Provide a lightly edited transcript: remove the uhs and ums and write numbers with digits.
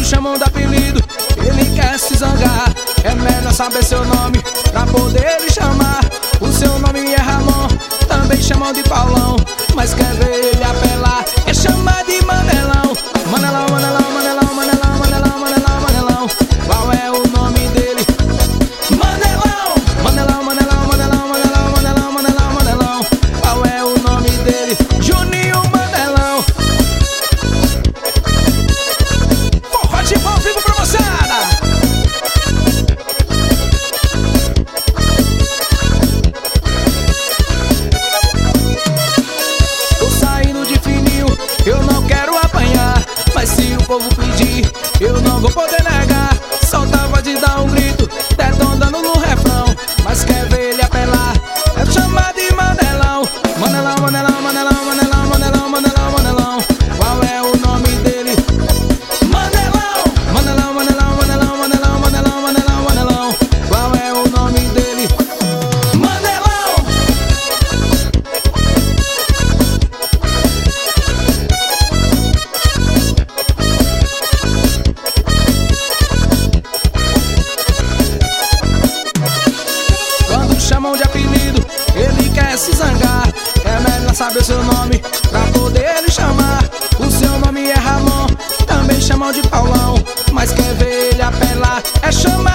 chamam de apelido, ele quer se zangar. É melhor saber seu nome pra poder lhe chamar. O seu nome é Ramon, também chamam de Paulão, mas quer ver ele apelar, é chamar de Manelão. Manelão, Manelão, Manelão, Manelão, Manelão, Manelão, Manelão. Qual é o nome dele? Manelão, Manelão, Manelão, Manelão, Manelão, Manelão, Manelão, Manelão. Qual é o nome dele? Juninho Manelão. Forró de bom vivo pra moçada. Tô saindo de fininho, eu não quero apanhar, mas se o povo pedir, eu não vou poder negar. Soltava de dar um grito, detonando no refrão, mas quer ver ele apelar, é chamar de Manelão. Manelão, Manelão, Manelão, Manelão, Manelão, Manelão, Manelão. Qual é o nome dele? Manelão, Manelão, Manelão, Manelão, Manelão, Manelão, Manelão, Manelão. Qual é o nome dele? Manelão. Quando chamam de apelido, ele quer se zangar. É melhor saber seu nome pra poder lhe chamar. O seu nome é Ramon, também chamam de Paulão, mas quer ver ele apelar, é chamar